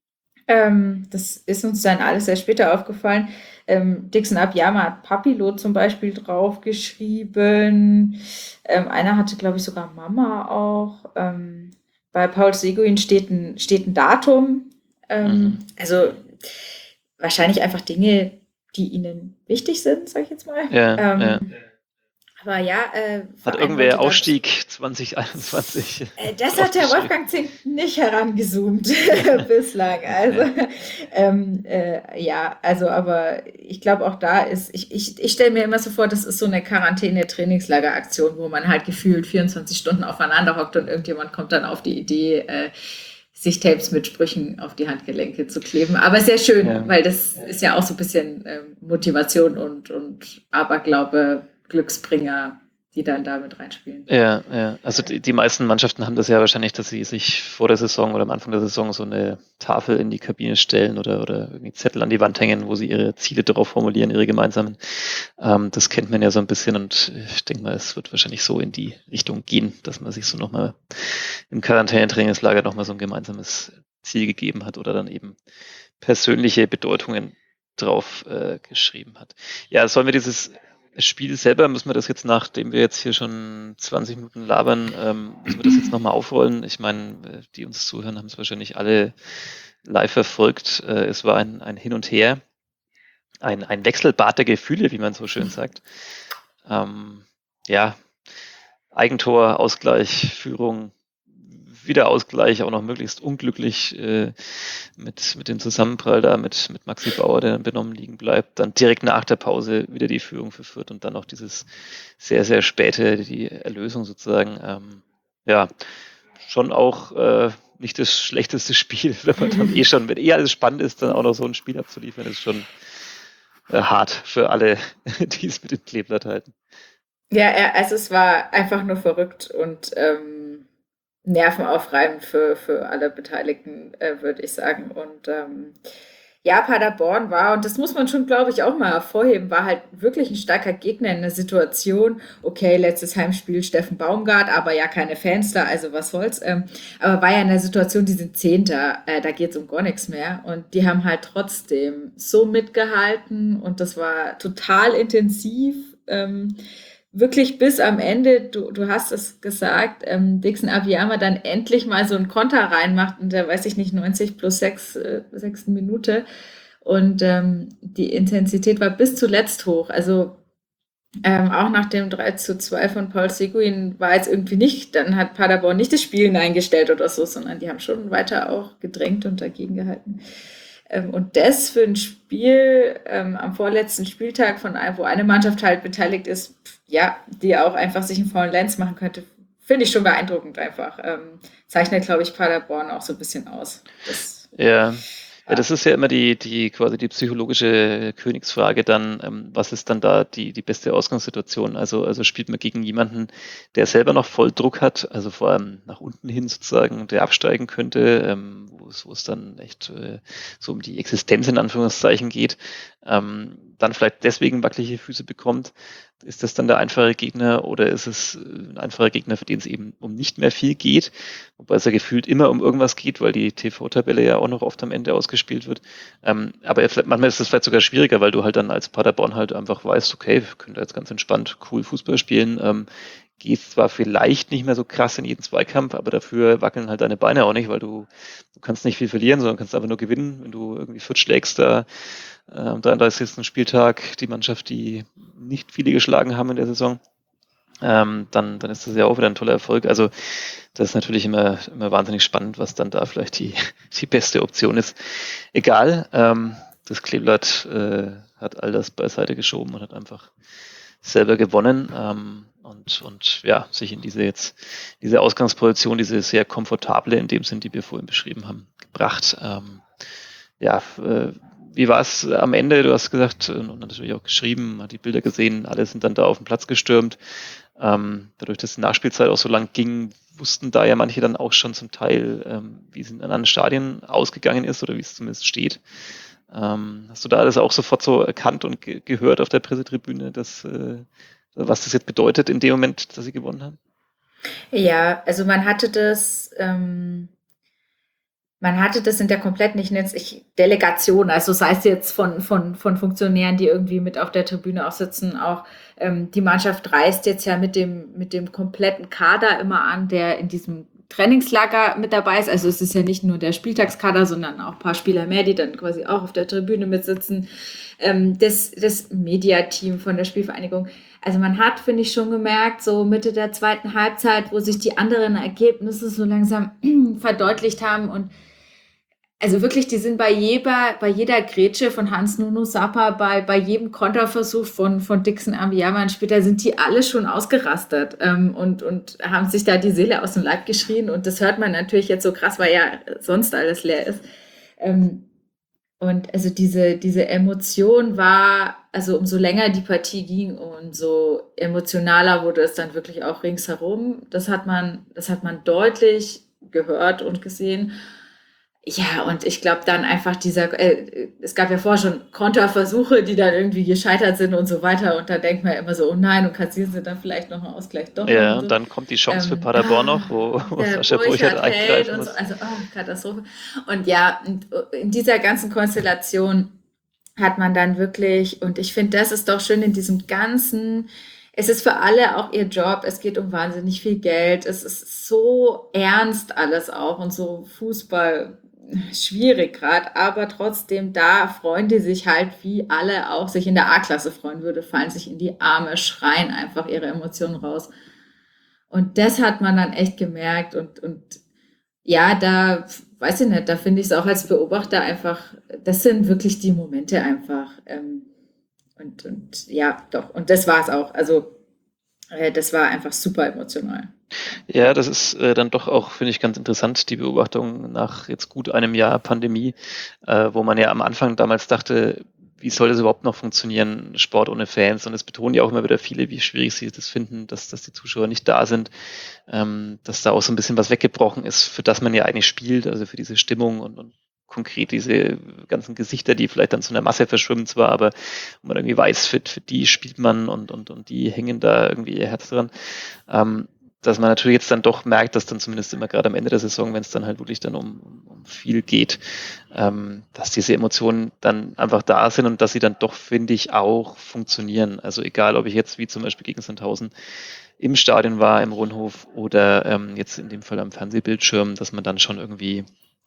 Ähm, das ist uns dann alles sehr später aufgefallen. Ähm, Dixon Abiyama hat Papilo zum Beispiel draufgeschrieben. Ähm, einer hatte, glaube ich, sogar Mama auch. Ähm, bei Paul Seguin steht ein, steht ein Datum. Ähm, Mhm. Also wahrscheinlich einfach Dinge, die ihnen wichtig sind, sage ich jetzt mal. Ja, ähm, ja. Aber ja, äh, Hat Verein irgendwer wollte da- Aufstieg zwanzig einundzwanzig? Äh, Das hat der draufgeschrieben? Wolfgang Zink nicht herangezoomt bislang. Also ähm, äh, ja, also aber ich glaube auch da ist, ich, ich, ich stelle mir immer so vor, das ist so eine Quarantäne-Trainingslager-Aktion, wo man halt gefühlt vierundzwanzig Stunden aufeinander hockt und irgendjemand kommt dann auf die Idee, äh, sich Tapes mit Sprüchen auf die Handgelenke zu kleben. Aber sehr schön, Ja. weil das ist ja auch so ein bisschen ähm, Motivation und, und Aberglaube, Glücksbringer, die dann da mit reinspielen. Ja, ja. Also die, die meisten Mannschaften haben das ja wahrscheinlich, dass sie sich vor der Saison oder am Anfang der Saison so eine Tafel in die Kabine stellen oder, oder irgendwie Zettel an die Wand hängen, wo sie ihre Ziele darauf formulieren, ihre gemeinsamen. Ähm, das kennt man ja so ein bisschen und ich denke mal, es wird wahrscheinlich so in die Richtung gehen, dass man sich so nochmal im Quarantänetrainingslager nochmal so ein gemeinsames Ziel gegeben hat oder dann eben persönliche Bedeutungen drauf äh, geschrieben hat. Ja, sollen wir dieses Spiel selber, müssen wir das jetzt, nachdem wir jetzt hier schon zwanzig Minuten labern, ähm, müssen wir das jetzt nochmal aufrollen? Ich meine, äh, die uns zuhören, haben es wahrscheinlich alle live verfolgt. Äh, es war ein, ein Hin und Her, ein, ein Wechselbad der Gefühle, wie man so schön sagt. Ähm, ja, Eigentor, Ausgleich, Führung. Wiederausgleich auch noch möglichst unglücklich äh, mit, mit dem Zusammenprall da mit, mit Maxi Bauer, der dann benommen liegen bleibt. Dann direkt nach der Pause wieder die Führung für Fürth und dann noch dieses sehr, sehr späte, die Erlösung sozusagen. Ähm, ja, schon auch äh, nicht das schlechteste Spiel, wenn man dann eh schon, wenn eh alles spannend ist, dann auch noch so ein Spiel abzuliefern, ist schon äh, hart für alle, die es mit dem Kleeblatt halten. Ja, er- also es war einfach nur verrückt und ähm, nervenaufreibend für, für alle Beteiligten, äh, würde ich sagen. Und ähm, ja, Paderborn war, und das muss man schon, glaube ich, auch mal hervorheben, war halt wirklich ein starker Gegner in der Situation. Okay, letztes Heimspiel Steffen Baumgart, aber ja keine Fans da, also was soll's. Ähm, aber war ja in der Situation, die sind Zehnter, äh, da geht's um gar nichts mehr. Und die haben halt trotzdem so mitgehalten und das war total intensiv. Ähm, wirklich bis am Ende, du, du hast es gesagt, ähm, Dixon Abiyama dann endlich mal so einen Konter reinmacht in der, weiß ich nicht, neunzig plus sechs, äh, sechsten Minute. Und ähm, die Intensität war bis zuletzt hoch. Also ähm, auch nach dem drei zu zwei von Paul Seguin war jetzt irgendwie nicht, dann hat Paderborn nicht das Spielen eingestellt oder so, sondern die haben schon weiter auch gedrängt und dagegen gehalten. Ähm, und das für ein Spiel ähm, am vorletzten Spieltag, von ein- wo eine Mannschaft halt beteiligt ist, pf, ja, die auch einfach sich einen faulen Lens machen könnte, finde ich schon beeindruckend einfach. Ähm, zeichnet, glaube ich, Paderborn auch so ein bisschen aus. Das, Ja. Ja, ja. das ist ja immer die, die quasi die psychologische Königsfrage dann, ähm, was ist dann da die, die beste Ausgangssituation? Also, also spielt man gegen jemanden, der selber noch voll Druck hat, also vor allem nach unten hin sozusagen, der absteigen könnte, ähm, wo es, wo es dann echt äh, so um die Existenz in Anführungszeichen geht, ähm, dann vielleicht deswegen wackelige Füße bekommt. Ist das dann der einfache Gegner oder ist es äh, ein einfacher Gegner, für den es eben um nicht mehr viel geht? Wobei es ja gefühlt immer um irgendwas geht, weil die T V-Tabelle ja auch noch oft am Ende ausgespielt wird. Ähm, aber vielleicht, manchmal ist es vielleicht sogar schwieriger, weil du halt dann als Paderborn halt einfach weißt, okay, wir können da jetzt ganz entspannt cool Fußball spielen. Ähm, gehst zwar vielleicht nicht mehr so krass in jeden Zweikampf, aber dafür wackeln halt deine Beine auch nicht, weil du, du kannst nicht viel verlieren, sondern kannst einfach nur gewinnen, wenn du irgendwie Fürth schlägst da äh, am dreiunddreißigsten Spieltag die Mannschaft, die nicht viele geschlagen haben in der Saison. Ähm, dann, dann ist das ja auch wieder ein toller Erfolg. Also das ist natürlich immer, immer wahnsinnig spannend, was dann da vielleicht die, die beste Option ist. Egal, ähm, das Kleeblatt äh, hat all das beiseite geschoben und hat einfach selber gewonnen ähm, und, und ja, sich in diese jetzt, diese Ausgangsposition, diese sehr komfortable in dem Sinn, die wir vorhin beschrieben haben, gebracht. Ähm, ja, äh, wie war es am Ende? Du hast gesagt und natürlich auch geschrieben, hat die Bilder gesehen, alle sind dann da auf den Platz gestürmt. Ähm, dadurch, dass die Nachspielzeit auch so lang ging, wussten da ja manche dann auch schon zum Teil, ähm, wie es in anderen Stadien ausgegangen ist oder wie es zumindest steht. Ähm, hast du da alles auch sofort so erkannt und ge- gehört auf der Pressetribüne, dass, äh, was das jetzt bedeutet in dem Moment, dass sie gewonnen haben? Ja, also man hatte das, ähm, man hatte das in der kompletten, ich nenne es ich, Delegation, also sei es jetzt von, von, von Funktionären, die irgendwie mit auf der Tribüne auch sitzen, auch ähm, die Mannschaft reist jetzt ja mit dem, mit dem kompletten Kader immer an, der in diesem Trainingslager mit dabei ist. Also es ist ja nicht nur der Spieltagskader, sondern auch ein paar Spieler mehr, die dann quasi auch auf der Tribüne mitsitzen. Ähm, das, das Mediateam von der Spielvereinigung. Also man hat, finde ich, schon gemerkt, so Mitte der zweiten Halbzeit, wo sich die anderen Ergebnisse so langsam verdeutlicht haben und also wirklich, die sind bei jeder, bei jeder Grätsche von Hans-Nuno Sapper, bei, bei jedem Konterversuch von, von Dixon Abiyama später sind die alle schon ausgerastet ähm, und, und haben sich da die Seele aus dem Leib geschrien. Und das hört man natürlich jetzt so krass, weil ja sonst alles leer ist. Ähm, und also diese, diese Emotion war, also umso länger die Partie ging, umso emotionaler wurde es dann wirklich auch ringsherum. Das hat man, das hat man deutlich gehört und gesehen. Ja, und ich glaube dann einfach dieser, äh, es gab ja vorher schon Konterversuche, die dann irgendwie gescheitert sind und so weiter. Und da denkt man ja immer so, oh nein, und kassieren sie dann vielleicht noch einen Ausgleich doch noch Ja, und und so. dann kommt die Chance für Ähm, Paderborn ah, noch, wo, wo der Sascha Burchard Burchard hält eingreifen und so, muss. also oh, Katastrophe. Und ja, und in dieser ganzen Konstellation hat man dann wirklich, und ich finde, das ist doch schön in diesem ganzen, es ist für alle auch ihr Job, es geht um wahnsinnig viel Geld, es ist so ernst alles auch und so Fußball schwierig gerade, aber trotzdem da freuen die sich halt, wie alle auch sich in der A-Klasse freuen würde, fallen sich in die Arme, schreien einfach ihre Emotionen raus. Und das hat man dann echt gemerkt und, und Ja, da weiß ich nicht, da finde ich es auch als Beobachter einfach, das sind wirklich die Momente einfach. Ähm, und, und ja, doch, und das war es auch. Also, äh, das war einfach super emotional. Ja, das ist äh, dann doch auch, finde ich, ganz interessant, die Beobachtung nach jetzt gut einem Jahr Pandemie, äh, wo man ja am Anfang damals dachte, wie soll das überhaupt noch funktionieren, Sport ohne Fans? Und es betonen ja auch immer wieder viele, wie schwierig sie das finden, dass, dass die Zuschauer nicht da sind, ähm, dass da auch so ein bisschen was weggebrochen ist, für das man ja eigentlich spielt, also für diese Stimmung und, und konkret diese ganzen Gesichter, die vielleicht dann zu einer Masse verschwimmen zwar, aber wo man irgendwie weiß, für, für die spielt man und, und, und die hängen da irgendwie ihr Herz dran. Ähm, dass man natürlich jetzt dann doch merkt, dass dann zumindest immer gerade am Ende der Saison, wenn es dann halt wirklich dann um, um viel geht, ähm, dass diese Emotionen dann einfach da sind und dass sie dann doch, finde ich, auch funktionieren. Also egal, ob ich jetzt wie zum Beispiel gegen Sandhausen im Stadion war, im Rundhof oder ähm, jetzt in dem Fall am Fernsehbildschirm, dass man dann schon irgendwie,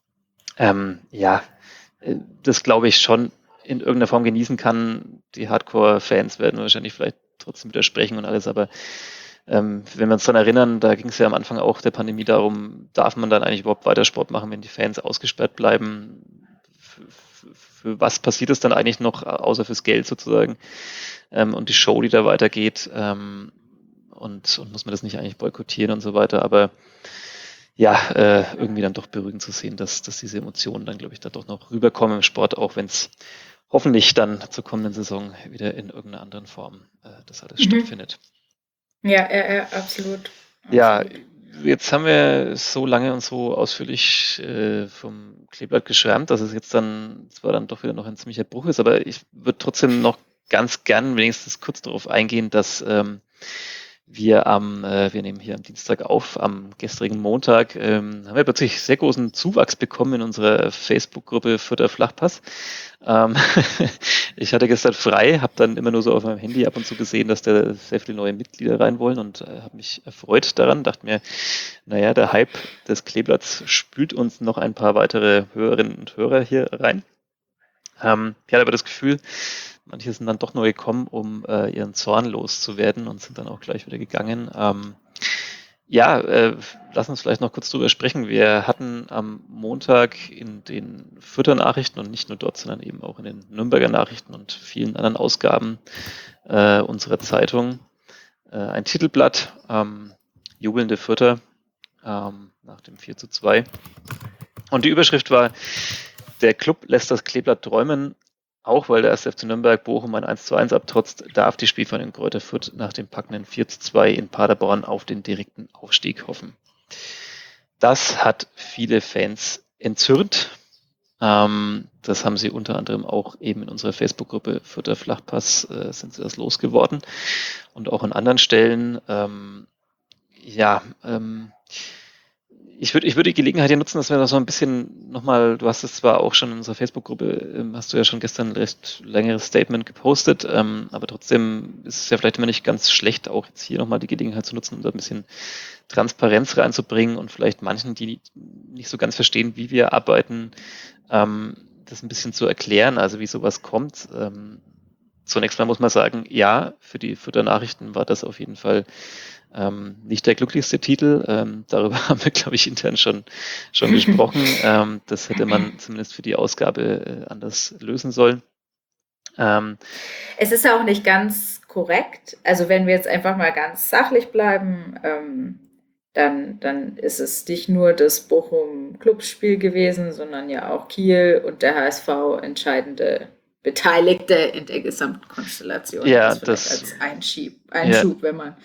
ähm, ja, äh, das glaube ich schon in irgendeiner Form genießen kann. Die Hardcore-Fans werden wahrscheinlich vielleicht trotzdem widersprechen und alles, aber ähm, wenn wir uns daran erinnern, da ging es ja am Anfang auch der Pandemie darum, darf man dann eigentlich überhaupt weiter Sport machen, wenn die Fans ausgesperrt bleiben? Für, für, für was passiert es dann eigentlich noch, außer fürs Geld sozusagen? Ähm, und die Show, die da weitergeht, ähm, und, und muss man das nicht eigentlich boykottieren und so weiter? Aber ja, äh, irgendwie dann doch beruhigend zu sehen, dass, dass diese Emotionen dann, glaube ich, da doch noch rüberkommen im Sport, auch wenn es hoffentlich dann zur kommenden Saison wieder in irgendeiner anderen Form äh, das alles Mhm. stattfindet. Ja, ja, ja, absolut. Ja, Absolut. jetzt haben wir so lange und so ausführlich äh, vom Kleeblatt geschwärmt, dass es jetzt dann zwar dann doch wieder noch ein ziemlicher Bruch ist, aber ich würde trotzdem noch ganz gern wenigstens kurz darauf eingehen, dass ähm, wir am, äh, wir nehmen hier am Dienstag auf, am gestrigen Montag, ähm, haben wir plötzlich sehr großen Zuwachs bekommen in unserer Facebook-Gruppe Fürther Flachpass. Ähm, ich hatte gestern frei, habe dann immer nur so auf meinem Handy ab und zu gesehen, dass da sehr viele neue Mitglieder rein wollen und äh, habe mich erfreut daran, dachte mir, naja, der Hype des Kleeblatts spült uns noch ein paar weitere Hörerinnen und Hörer hier rein. Ähm, ich hatte aber das Gefühl, manche sind dann doch nur gekommen, um äh, ihren Zorn loszuwerden und sind dann auch gleich wieder gegangen. Ähm, ja, äh, lass uns vielleicht noch kurz drüber sprechen. Wir hatten am Montag in den Fürther Nachrichten und nicht nur dort, sondern eben auch in den Nürnberger Nachrichten und vielen anderen Ausgaben äh, unserer Zeitung äh, ein Titelblatt, ähm, jubelnde Fürther ähm, nach dem vier zu zwei. Und die Überschrift war, der Club lässt das Kleeblatt träumen, auch weil der erste F C Nürnberg Bochum ein eins zu eins abtrotzt, darf die Spielvereinigung Greuther Fürth nach dem packenden vier zu zwei in Paderborn auf den direkten Aufstieg hoffen. Das hat viele Fans entzürnt. Ähm, das haben sie unter anderem auch eben in unserer Facebook-Gruppe Fürther Flachpass äh, sind sie das losgeworden und auch an anderen Stellen. Ähm, ja, ähm, ich würde ich würde die Gelegenheit hier nutzen, dass wir da so ein bisschen nochmal, du hast es zwar auch schon in unserer Facebook-Gruppe, ähm, hast du ja schon gestern ein recht längeres Statement gepostet, ähm, aber trotzdem ist es ja vielleicht immer nicht ganz schlecht, auch jetzt hier nochmal die Gelegenheit zu nutzen, um da ein bisschen Transparenz reinzubringen und vielleicht manchen, die nicht so ganz verstehen, wie wir arbeiten, ähm, das ein bisschen zu erklären, also wie sowas kommt. Ähm, zunächst mal muss man sagen, ja, für die Fürther Nachrichten war das auf jeden Fall ähm, nicht der glücklichste Titel. Ähm, darüber haben wir, glaube ich, intern schon, schon gesprochen. Ähm, das hätte man zumindest für die Ausgabe äh, anders lösen sollen. Ähm, Es ist auch nicht ganz korrekt. Also wenn wir jetzt einfach mal ganz sachlich bleiben, ähm, dann, dann ist es nicht nur das Bochum-Clubspiel gewesen, sondern ja auch Kiel und der H S V entscheidende Beteiligte in der gesamten Konstellation. ja, Das vielleicht das, als Einschub, ja, Einschub wenn man,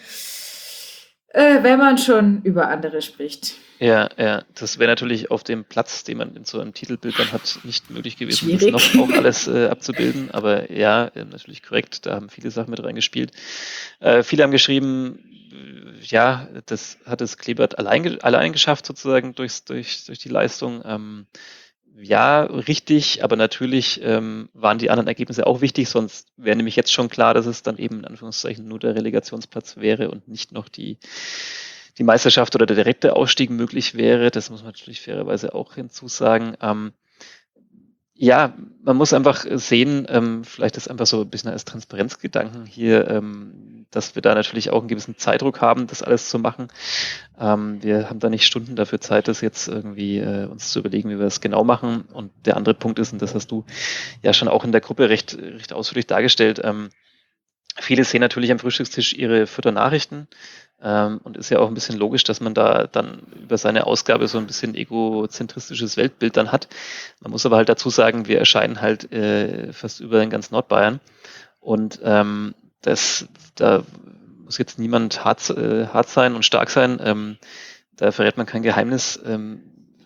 äh, wenn man schon über andere spricht. ja, ja, das wäre natürlich auf dem Platz, den man in so einem Titelbild dann hat, nicht möglich gewesen, das Schwierig. noch auch alles äh, abzubilden. Aber ja, äh, natürlich korrekt, da haben viele Sachen mit reingespielt. Äh, viele haben geschrieben, äh, ja, das hat es Kleeblatt allein, allein geschafft, sozusagen durchs, durch, durch die Leistung. Ähm, ja, richtig, aber natürlich ähm, waren die anderen Ergebnisse auch wichtig, sonst wäre nämlich jetzt schon klar, dass es dann eben in Anführungszeichen nur der Relegationsplatz wäre und nicht noch die, die Meisterschaft oder der direkte Ausstieg möglich wäre. Das muss man natürlich fairerweise auch hinzusagen. Ähm, Ja, man muss einfach sehen, ähm, vielleicht ist einfach so ein bisschen als Transparenzgedanken hier, ähm, dass wir da natürlich auch einen gewissen Zeitdruck haben, das alles zu machen. Ähm, wir haben da nicht Stunden dafür Zeit, das jetzt irgendwie äh, uns zu überlegen, wie wir das genau machen. Und der andere Punkt ist, und das hast du ja schon auch in der Gruppe recht, recht ausführlich dargestellt, ähm, viele sehen natürlich am Frühstückstisch ihre Futternachrichten ähm, und ist ja auch ein bisschen logisch, dass man da dann über seine Ausgabe so ein bisschen egozentristisches Weltbild dann hat. Man muss aber halt dazu sagen, wir erscheinen halt äh, fast über in ganz Nordbayern und ähm, das, da muss jetzt niemand hart, äh, hart sein und stark sein. Ähm, da verrät man kein Geheimnis. Ähm,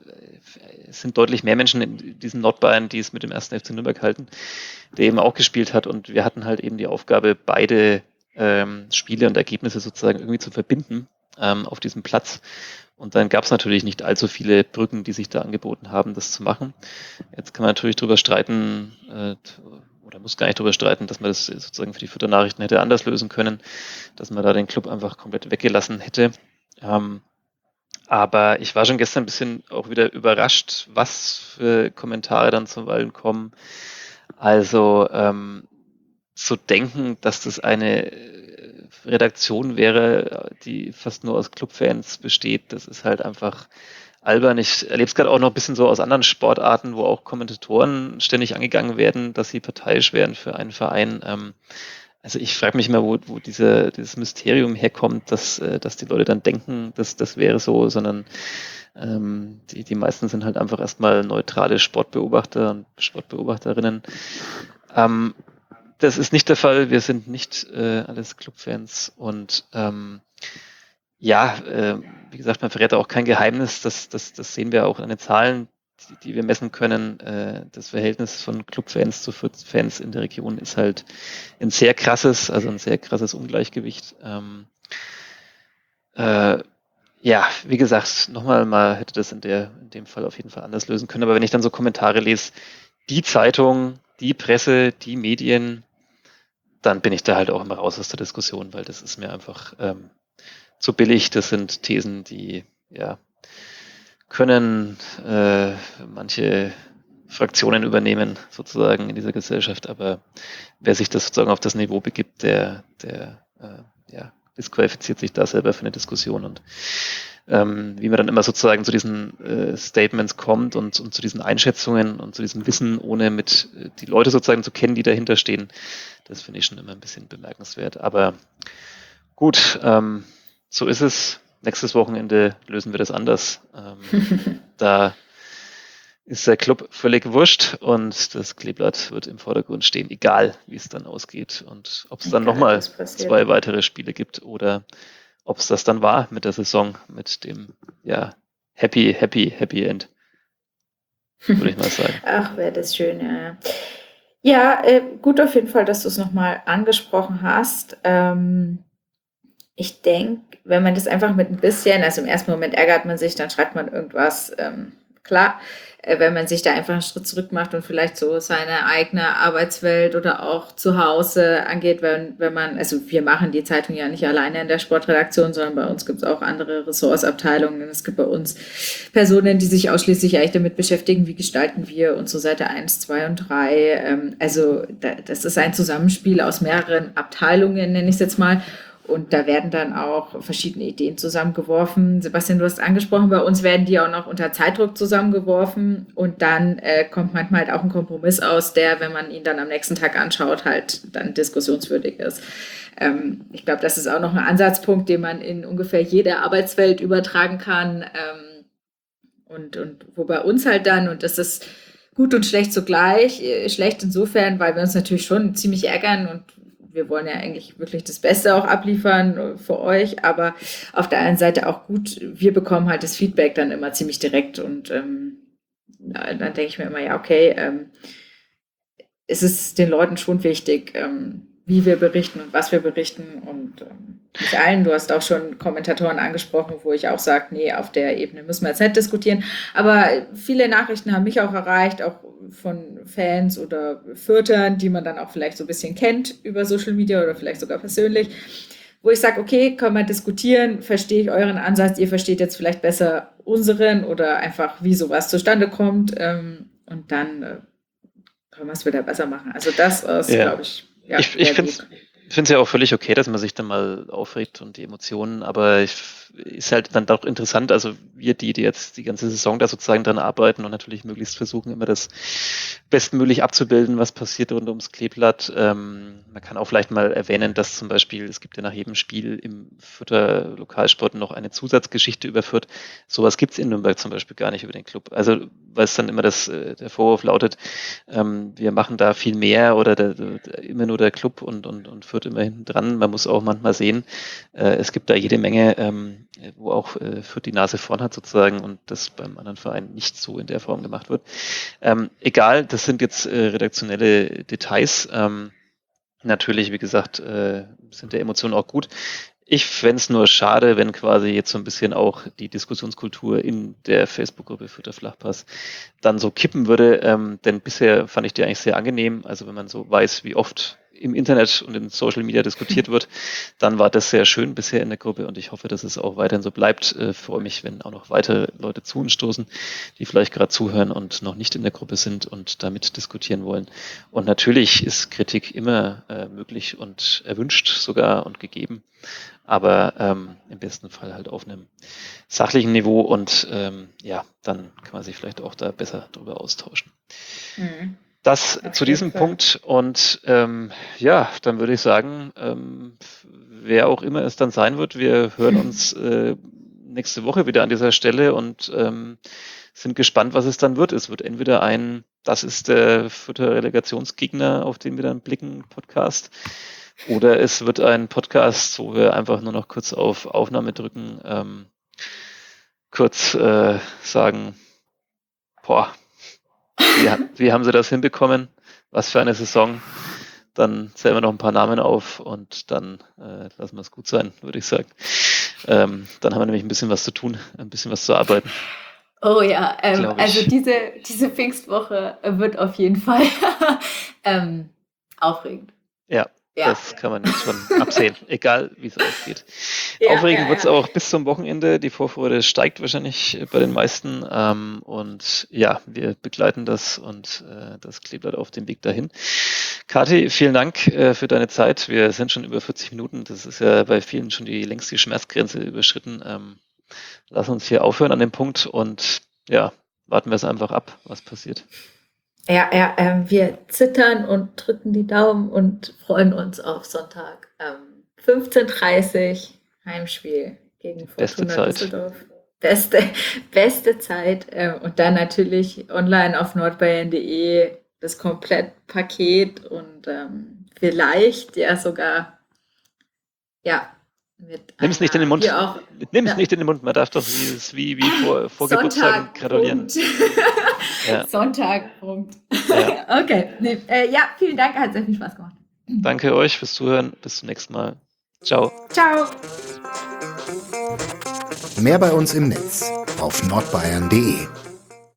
es sind deutlich mehr Menschen in diesen Nordbayern, die es mit dem ersten F C Nürnberg halten, der eben auch gespielt hat. Und wir hatten halt eben die Aufgabe, beide ähm, Spiele und Ergebnisse sozusagen irgendwie zu verbinden ähm, auf diesem Platz. Und dann gab es natürlich nicht allzu viele Brücken, die sich da angeboten haben, das zu machen. Jetzt kann man natürlich darüber streiten, äh, oder muss gar nicht darüber streiten, dass man das sozusagen für die Futternachrichten hätte anders lösen können, dass man da den Club einfach komplett weggelassen hätte. Ähm, aber ich war schon gestern ein bisschen auch wieder überrascht, was für Kommentare dann zuweilen kommen. Also ähm, zu denken, dass das eine Redaktion wäre, die fast nur aus Clubfans besteht, das ist halt einfach albern. Ich erlebe es gerade auch noch ein bisschen so aus anderen Sportarten, wo auch Kommentatoren ständig angegangen werden, dass sie parteiisch wären für einen Verein. Ähm, also ich frage mich immer, wo, wo diese, dieses Mysterium herkommt, dass, äh, dass die Leute dann denken, dass das wäre so, sondern ähm, die, die meisten sind halt einfach erstmal neutrale Sportbeobachter und Sportbeobachterinnen. Ähm, das ist nicht der Fall. Wir sind nicht äh, alles Clubfans und ähm, ja, äh, wie gesagt, man verrät auch kein Geheimnis. Das, das, das sehen wir auch an den Zahlen, die, die wir messen können. Äh, das Verhältnis von Clubfans zu Fans in der Region ist halt ein sehr krasses, also ein sehr krasses Ungleichgewicht. Ähm, äh, ja, wie gesagt, nochmal mal hätte das in, der, in dem Fall auf jeden Fall anders lösen können. Aber wenn ich dann so Kommentare lese, die Zeitung, die Presse, die Medien, dann bin ich da halt auch immer raus aus der Diskussion, weil das ist mir einfach ähm, zu billig. Das sind Thesen, die ja können äh, manche Fraktionen übernehmen, sozusagen in dieser Gesellschaft, aber wer sich das sozusagen auf das Niveau begibt, der, der äh, ja, disqualifiziert sich da selber für eine Diskussion und ähm, wie man dann immer sozusagen zu diesen äh, Statements kommt und, und zu diesen Einschätzungen und zu diesem Wissen, ohne mit äh, die Leute sozusagen zu kennen, die dahinter stehen, das finde ich schon immer ein bisschen bemerkenswert. Aber gut, ähm, so ist es. Nächstes Wochenende lösen wir das anders. Ähm, da ist der Club völlig wurscht und das Kleeblatt wird im Vordergrund stehen, egal wie es dann ausgeht und ob es dann nochmal zwei weitere Spiele gibt oder ob es das dann war mit der Saison, mit dem ja happy, happy, happy End, würde ich mal sagen. Ach, wäre das schön, ja. Ja, äh, gut auf jeden Fall, dass du es nochmal angesprochen hast. Ähm, ich denke, wenn man das einfach mit ein bisschen, also im ersten Moment ärgert man sich, dann schreibt man irgendwas, ähm, klar, äh, wenn man sich da einfach einen Schritt zurück macht und vielleicht so seine eigene Arbeitswelt oder auch zu Hause angeht, wenn, wenn man, also wir machen die Zeitung ja nicht alleine in der Sportredaktion, sondern bei uns gibt es auch andere Ressortsabteilungen. Es gibt bei uns Personen, die sich ausschließlich eigentlich damit beschäftigen, wie gestalten wir unsere Seite eins, zwei und drei. Ähm, also da, das ist ein Zusammenspiel aus mehreren Abteilungen, nenne ich es jetzt mal. Und da werden dann auch verschiedene Ideen zusammengeworfen. Sebastian, du hast angesprochen, bei uns werden die auch noch unter Zeitdruck zusammengeworfen. Und dann äh, kommt manchmal halt auch ein Kompromiss aus, der, wenn man ihn dann am nächsten Tag anschaut, halt dann diskussionswürdig ist. Ähm, ich glaube, das ist auch noch ein Ansatzpunkt, den man in ungefähr jede Arbeitswelt übertragen kann. Ähm, und, und wo bei uns halt dann, und das ist gut und schlecht zugleich, äh, schlecht insofern, weil wir uns natürlich schon ziemlich ärgern und wir wollen ja eigentlich wirklich das Beste auch abliefern für euch, aber auf der einen Seite auch gut, wir bekommen halt das Feedback dann immer ziemlich direkt und ähm, dann denke ich mir immer, ja, okay, ähm, es ist den Leuten schon wichtig, ähm, wie wir berichten und was wir berichten und ähm, nicht allen. Du hast auch schon Kommentatoren angesprochen, wo ich auch sage, nee, auf der Ebene müssen wir jetzt nicht diskutieren. Aber viele Nachrichten haben mich auch erreicht, auch von Fans oder Fürtern, die man dann auch vielleicht so ein bisschen kennt über Social Media oder vielleicht sogar persönlich, wo ich sage, okay, können wir diskutieren, verstehe ich euren Ansatz, ihr versteht jetzt vielleicht besser unseren oder einfach, wie sowas zustande kommt. Ähm, und dann äh, können wir es wieder besser machen. Also das ist, Ja. glaube ich, ja, Ich, ich sehr finde gut. es ich finde es ja auch völlig okay, dass man sich dann mal aufregt und die Emotionen, aber ich, ist halt dann doch interessant, also wir, die, die jetzt die ganze Saison da sozusagen dran arbeiten und natürlich möglichst versuchen, immer das bestmöglich abzubilden, was passiert rund ums Kleeblatt. Ähm, man kann auch vielleicht mal erwähnen, dass zum Beispiel, es gibt ja nach jedem Spiel im Fürther Lokalsport noch eine Zusatzgeschichte über Fürth. Sowas gibt es in Nürnberg zum Beispiel gar nicht über den Club. Also, weil es dann immer das, äh, der Vorwurf lautet, ähm, wir machen da viel mehr oder der, der, immer nur der Club und, und, und Fürth immer hinten dran. Man muss auch manchmal sehen, äh, es gibt da jede Menge, ähm, wo auch äh, Fürth die Nase vorn hat sozusagen und das beim anderen Verein nicht so in der Form gemacht wird. Ähm, egal, das sind jetzt äh, redaktionelle Details. Ähm, natürlich, wie gesagt, äh, sind der Emotionen auch gut. Ich fände es nur schade, wenn quasi jetzt so ein bisschen auch die Diskussionskultur in der Facebook-Gruppe Fürther Flachpass dann so kippen würde, ähm, denn bisher fand ich die eigentlich sehr angenehm. Also wenn man so weiß, wie oft im Internet und in Social Media diskutiert wird, dann war das sehr schön bisher in der Gruppe und ich hoffe, dass es auch weiterhin so bleibt. Äh, freue mich, wenn auch noch weitere Leute zu uns stoßen, die vielleicht gerade zuhören und noch nicht in der Gruppe sind und damit diskutieren wollen. Und natürlich ist Kritik immer äh, möglich und erwünscht sogar und gegeben, aber ähm, im besten Fall halt auf einem sachlichen Niveau und ähm, ja, dann kann man sich vielleicht auch da besser drüber austauschen. Mhm. Das Auf zu jeden diesem Fall. Punkt und ähm, ja, dann würde ich sagen, ähm, wer auch immer es dann sein wird, wir hören uns äh, nächste Woche wieder an dieser Stelle und ähm, sind gespannt, was es dann wird. Es wird entweder ein, das ist der Fürther Relegationsgegner, auf den wir dann blicken, Podcast, oder es wird ein Podcast, wo wir einfach nur noch kurz auf Aufnahme drücken, ähm, kurz äh, sagen, boah, wie, ha- wie haben sie das hinbekommen? Was für eine Saison? Dann zählen wir noch ein paar Namen auf und dann äh, lassen wir es gut sein, würde ich sagen. Ähm, dann haben wir nämlich ein bisschen was zu tun, ein bisschen was zu arbeiten, Oh ja, ähm, glaube also ich. diese, diese Pfingstwoche wird auf jeden Fall ähm, aufregend. Ja, Ja. das kann man jetzt schon absehen, egal wie es ausgeht. Ja, Aufregend ja, wird es ja. auch bis zum Wochenende. Die Vorfreude steigt wahrscheinlich bei den meisten. Ähm, und ja, wir begleiten das und äh, das Kleeblatt auf dem Weg dahin. Kathi, vielen Dank äh, für deine Zeit. Wir sind schon über vierzig Minuten. Das ist ja bei vielen schon die längst die Schmerzgrenze überschritten. Ähm, lass uns hier aufhören an dem Punkt und ja, warten wir es einfach ab, was passiert. Ja, ja, ähm, wir zittern und drücken die Daumen und freuen uns auf Sonntag. Ähm, fünfzehn Uhr dreißig Heimspiel gegen Beste Fortuna Zeit. Düsseldorf. Beste, beste Zeit. Ähm, und dann natürlich online auf nordbayern punkt de das Komplettpaket und ähm, vielleicht ja sogar ja mit Nimm es nicht in den einer, Mund. wie auch Nimm es ja, nicht in den Mund. Man darf doch wie, wie, wie vor, vor Geburtstagen Sonntag, gratulieren. Punkt. Ja, Sonntag, Punkt. ja. Okay, nee, äh, ja, vielen Dank, hat sehr viel Spaß gemacht. Danke euch fürs Zuhören. Bis zum nächsten Mal. Ciao. Ciao. Mehr bei uns im Netz auf nordbayern punkt de.